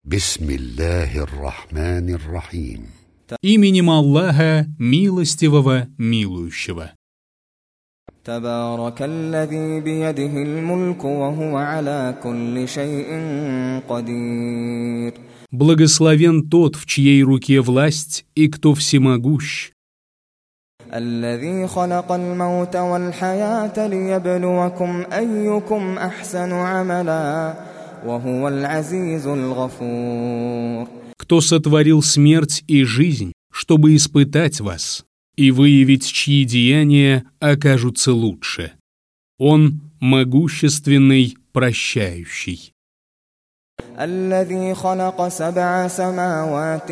Бисмиллахир-рахманир-рахим. Именем Аллаха, милостивого, милующего. Табаракаллази биядихил мульку ва хува аля кулли шай'ин кадир. Благословен тот, в чьей руке власть и кто всемогущ. الذي خلق الموت والحياة ليبلوكم أيكم أحسن عملا وهو العزيز الغفور. Кто сотворил смерть и жизнь, чтобы испытать вас и выявить, чьи деяния окажутся лучше. Он могущественный, прощающий. الذي خلق 7 سماوات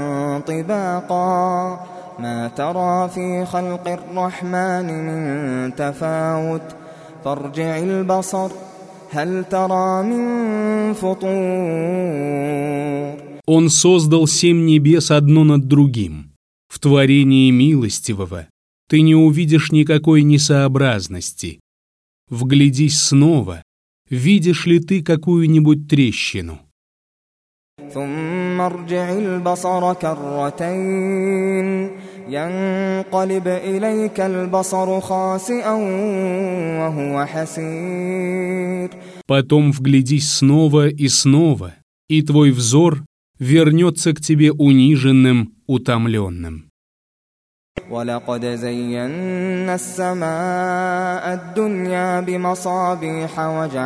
طباقا ما ترى في خلق الرحمن من تفاوت فارجع البصر هل ترى من فطور. Он создал 7 небес одно над другим. В творении милостивого ты не увидишь никакой несообразности. Вглядись снова, видишь ли ты какую-нибудь трещину? ثم ارجع البصر كرتين ينقلب إليك البصر خاسئا وهو حسير. Потом вглядись снова и снова, и твой взор вернется к тебе униженным, утомленным. ولقد زينا السماء الدنيا بمصابيح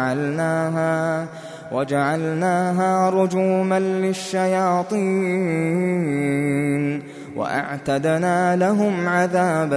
وجعلناها رجوما للشياطين وأعتدنا لهم عذاب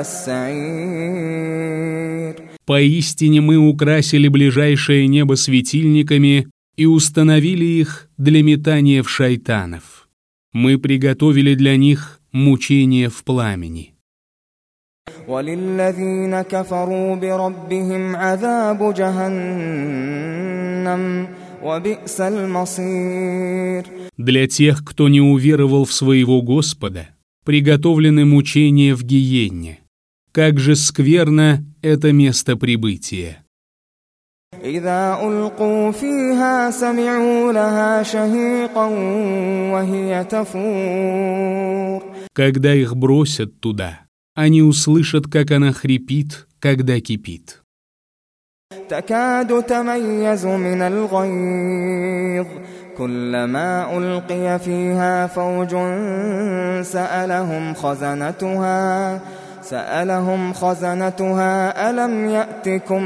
السعير. Поистине мы украсили ближайшее небо светильниками и установили их для метания в шайтанов. Мы приготовили для них мучения в пламени. وَلِلَّذِينَ كَفَرُوا بِرَبِّهِمْ عَذَابُ جَهَنَّمَ وَبِئْسَ الْمَصِيرُ. Для тех, кто не уверовал в своего Господа, приготовлены мучения в гиенне. Как же скверно это место прибытия. إِذَا أُلْقُوا فِيهَا سَمِعُوا لَهَا شَهِيقًا وَهِيَ تَفُورُ. Когда их бросят туда, они услышат, как она хрипит, когда кипит. تكاد تميز من الغيظ كلما ألقي فيها فوج سألهم خزنتها ألم يأتكم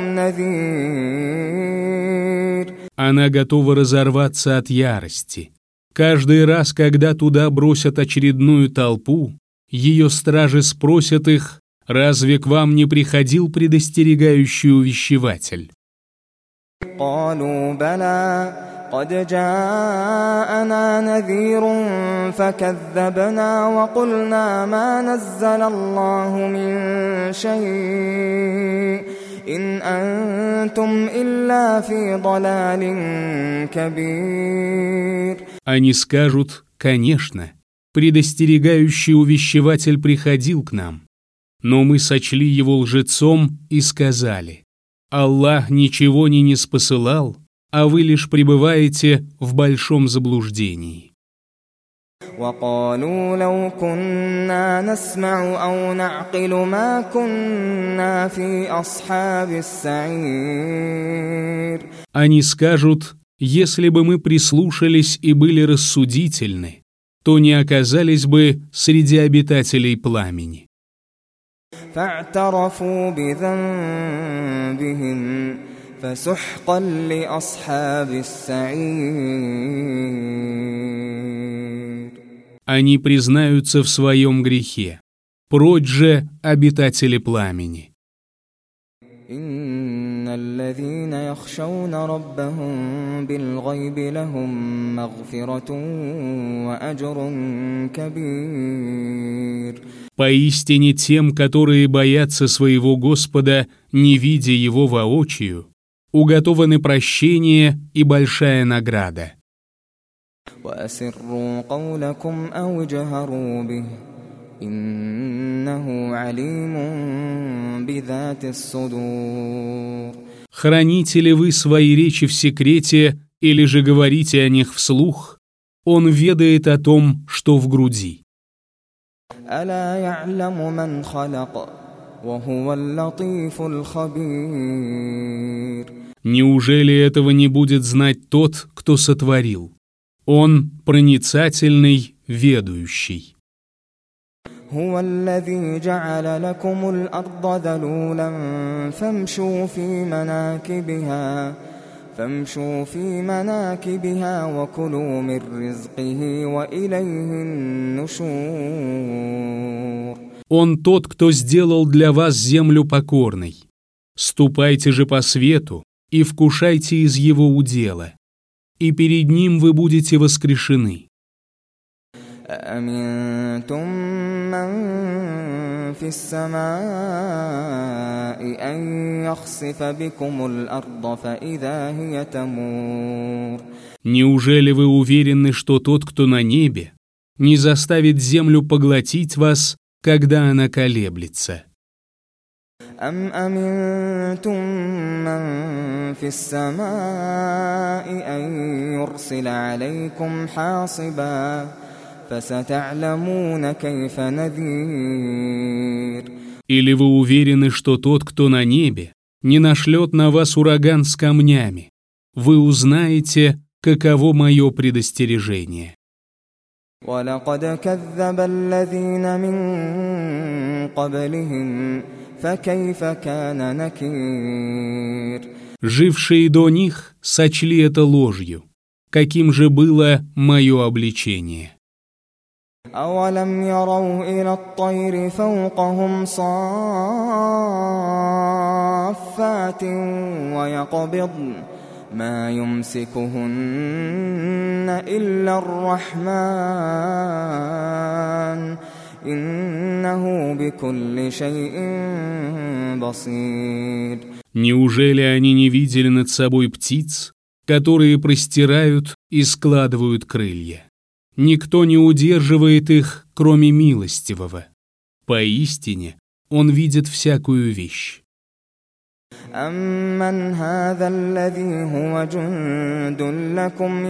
نذير. Она готова разорваться от ярости. Каждый раз, когда туда бросят очередную толпу, ее стражи спросят их: «Разве к вам не приходил предостерегающий увещеватель?» قالوا بلى قد جاءنا نذير فكذبنا وقلنا ما نزل الله من شيء إن أنتم إلا في ضلال كبير. Они скажут: «Конечно, предостерегающий увещеватель приходил к нам, но мы сочли его лжецом и сказали: Аллах ничего не ниспосылал, а вы лишь пребываете в большом заблуждении». وقالوا لو كنا نسمع أو نعقل ما كنا في أصحاب السعير. Они скажут: «Если бы мы прислушались и были рассудительны, то не оказались бы среди обитателей пламени». فاعترفوا بذنبهم فسحقا لأصحاب السعير. Они признаются в своем грехе. Прочь же обитатели пламени. إن الذين يخشون ربهم بالغيب لهم مغفرة وأجر كبير. Поистине тем, которые боятся своего Господа, не видя Его воочию, уготованы прощение и большая награда. وأسروا قولكم أو اجهروا به إنه عليم بذات الصدور. Храните ли вы свои речи в секрете или же говорите о них вслух? Он ведает о том, что в груди. ألا يعلم من خلق وهو اللطيف الخبير. Неужели этого не будет знать тот, кто сотворил? Он проницательный, ведущий. هو الذي جعل لكم الأرض ذلولا فامشوا في مناكبها وكلوا من رزقه وإليه النشور. Он тот, кто сделал для вас землю покорной. Ступайте же по свету и вкушайте из его удела, и перед ним вы будете воскрешены. أأمنتم من في السماء أن يخسف بكم الأرض فإذا هي تمور. Неужели вы уверены, что тот, кто на небе, не заставит землю поглотить вас, когда она колеблется? أم أمنتم من في السماء أن يرسل عليكم حاصبا فستعلمون كيف نذير. Или вы уверены, что тот, кто на небе, не нашлет на вас ураган с камнями? Вы узнаете, каково мое предостережение. ولقد كذب الذين من قبلهم فكيف كان نكير. Жившие до них сочли это ложью. Каким же было мое обличение? أولم يروا إلى الطير فوقهم صافات ويقبضن ما يمسكهن إلا الرحمن إنه بكل شيء بصير. Неужели они не видели над собой птиц, которые простирают и складывают крылья? Никто не удерживает их, кроме милостивого. Поистине, он видит всякую вещь. أَمَّنْ هَذَا الَّذِي هُوَ جُندٌ لَكُمْ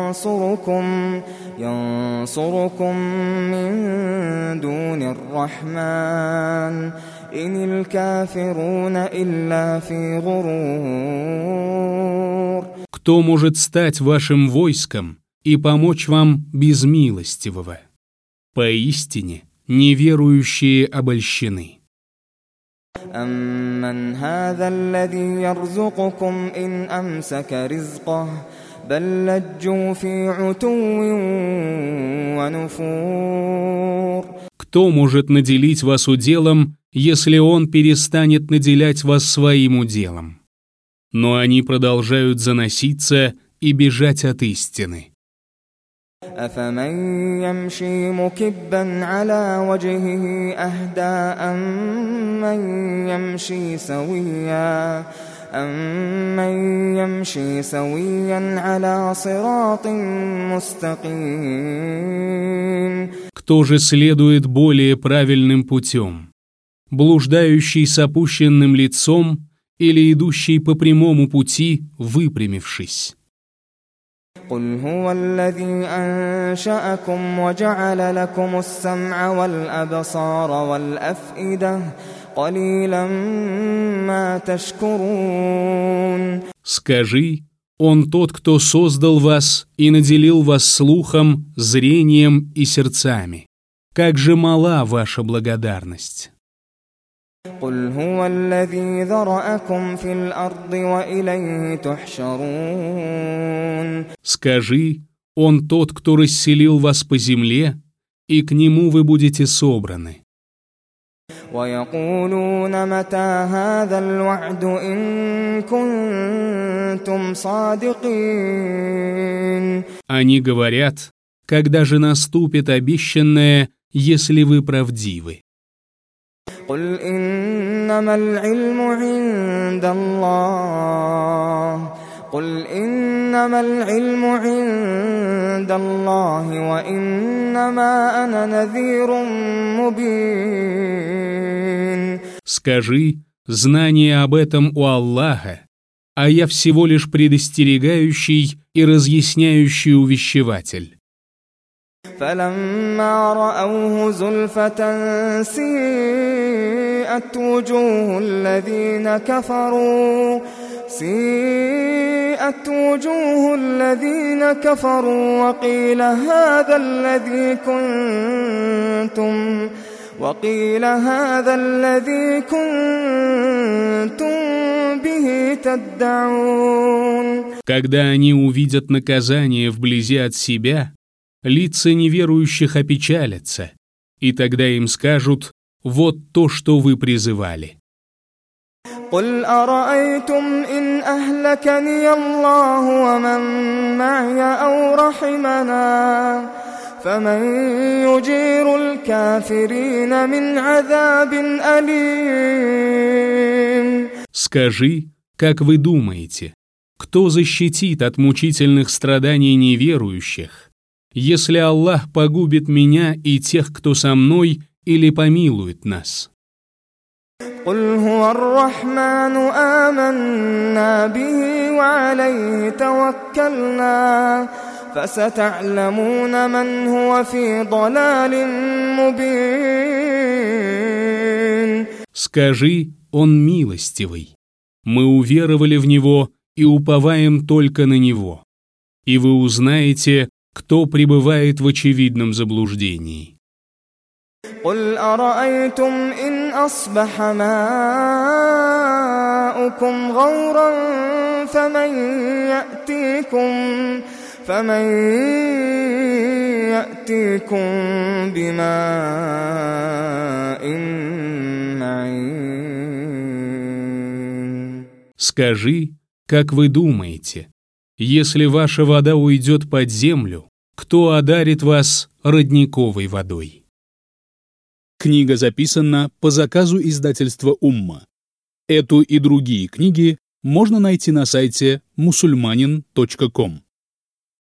يَنصُرُكُم مِّن دُونِ الرَّحْمَنِ إِنِ الْكَافِرُونَ إِلَّا فِي غُرُورٍ. Кто может стать вашим войском и помочь вам без милостивого? Поистине, неверующие обольщены. أَمَّنْ هَذَا الَّذِي يَرْزُقُكُمْ إِنْ أَمْسَكَ رِزْقَهُ بَل لَّجُّوا فِي عُتُوٍّ وَنُفُورٍ. Кто может наделить вас уделом, если он перестанет наделять вас своим уделом? Но они продолжают заноситься и бежать от истины. أَفَمَن يَمْشِي مُكِبًّا عَلَى وَجْهِهِ أَهْدَىٰ أَمَّن يَمْشِي سَوِيًّا عَلَى صِرَاطٍ مُّسْتَقِيمٍ. Кто же следует более правильным путем? Блуждающий с опущенным лицом или идущий по прямому пути, выпрямившись? قُلْ هُوَ الَّذِي أَنشَأَكُمْ وَجَعَلَ لَكُمُ السَّمْعَ وَالْأَبْصَارَ وَالْأَفْئِدَةَ قَلِيلًا مَا تَشْكُرُونَ. Скажи, он тот, кто создал вас и наделил вас слухом, зрением и сердцами. Как же мала ваша благодарность. قُلْ هُوَ الَّذِي ذَرَأَكُمْ فِي الْأَرْضِ وَإِلَيْهِ تُحْشَرُونَ. Скажи, он тот, кто расселил вас по земле, и к нему вы будете собраны. وَيَقُولُونَ مَتَى هَذَا الْوَعْدُ إِن كُنتُمْ صَادِقِينَ. Они говорят, когда же наступит обещанное, если вы правдивы. قُلْ إِنَّمَا الْعِلْمُ عِندَ اللَّهِ وَإِنَّمَا أَنَا نَذِيرٌ مُّبِينٌ. Скажи, знание об этом у Аллаха, а я всего лишь предостерегающий и разъясняющий увещеватель. فلما رأوه زلفة سيئت وجوه الذين كفروا وقيل هذا الذي كنتم به تدعون. Когда они увидят наказание вблизи от себя, лица неверующих опечалятся, и тогда им скажут: «Вот то, что вы призывали». قل أرأيتم إن أهلكني الله ومن معي أو رحمنا فمن يجير الكافرين من عذاب أليم. Скажи, как вы думаете, кто защитит от мучительных страданий неверующих, если Аллах погубит меня и тех, кто со мной, или помилует нас? قل هو الرحمن آمنا به وعليه توكلنا فستعلمون من هو في ضلال مبين. Скажи, Он милостивый. Мы уверовали в Него и уповаем только на Него. И вы узнаете, кто пребывает в очевидном заблуждении. قل أرأيتم إن أصبح ماؤكم غورا فمن يأتيكم بماء معين. Скажи, как вы думаете, если ваша вода уйдет под землю, кто одарит вас родниковой водой? Книга записана по заказу издательства «Умма». Эту и другие книги можно найти на сайте musulmanin.com.